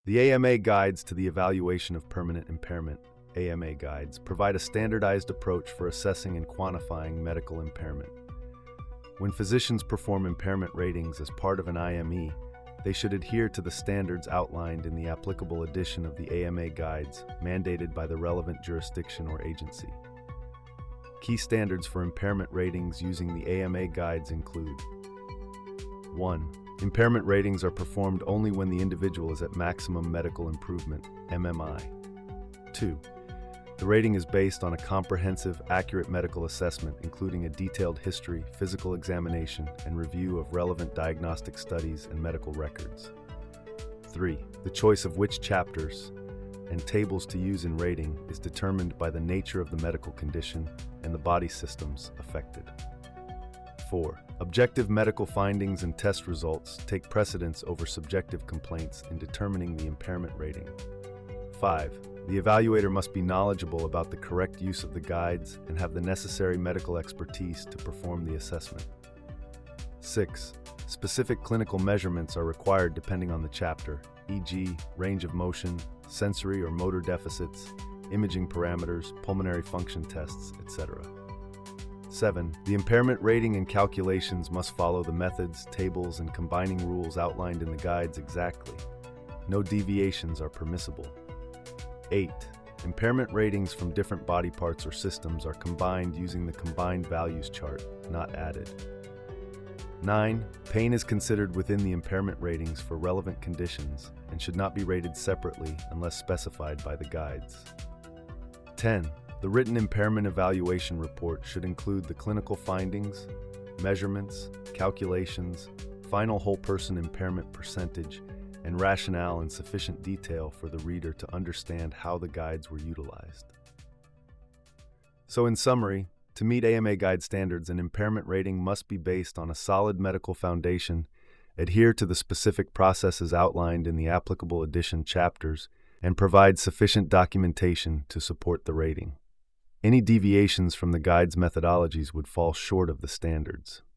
The AMA Guides to the Evaluation of Permanent Impairment, AMA Guides, provide a standardized approach for assessing and quantifying medical impairment. When physicians perform impairment ratings as part of an IME, they should adhere to the standards outlined in the applicable edition of the AMA Guides mandated by the relevant jurisdiction or agency. Key standards for impairment ratings using the AMA Guides include: 1. Impairment ratings are performed only when the individual is at maximum medical improvement, MMI. 2. The rating is based on a comprehensive, accurate medical assessment, including a detailed history, physical examination, and review of relevant diagnostic studies and medical records. 3. The choice of which chapters and tables to use in rating is determined by the nature of the medical condition and the body systems affected. 4. Objective medical findings and test results take precedence over subjective complaints in determining the impairment rating. 5. The evaluator must be knowledgeable about the correct use of the guides and have the necessary medical expertise to perform the assessment. 6. Specific clinical measurements are required depending on the chapter, e.g., range of motion, sensory or motor deficits, imaging parameters, pulmonary function tests, etc. 7. The impairment rating and calculations must follow the methods, tables, and combining rules outlined in the guides exactly. No deviations are permissible. 8. Impairment ratings from different body parts or systems are combined using the combined values chart, not added. 9. Pain is considered within the impairment ratings for relevant conditions and should not be rated separately unless specified by the guides. 10. The written impairment evaluation report should include the clinical findings, measurements, calculations, final whole person impairment percentage, and rationale in sufficient detail for the reader to understand how the guides were utilized. So in summary, to meet AMA Guide standards, an impairment rating must be based on a solid medical foundation, adhere to the specific processes outlined in the applicable edition chapters, and provide sufficient documentation to support the rating. Any deviations from the guide's methodologies would fall short of the standards.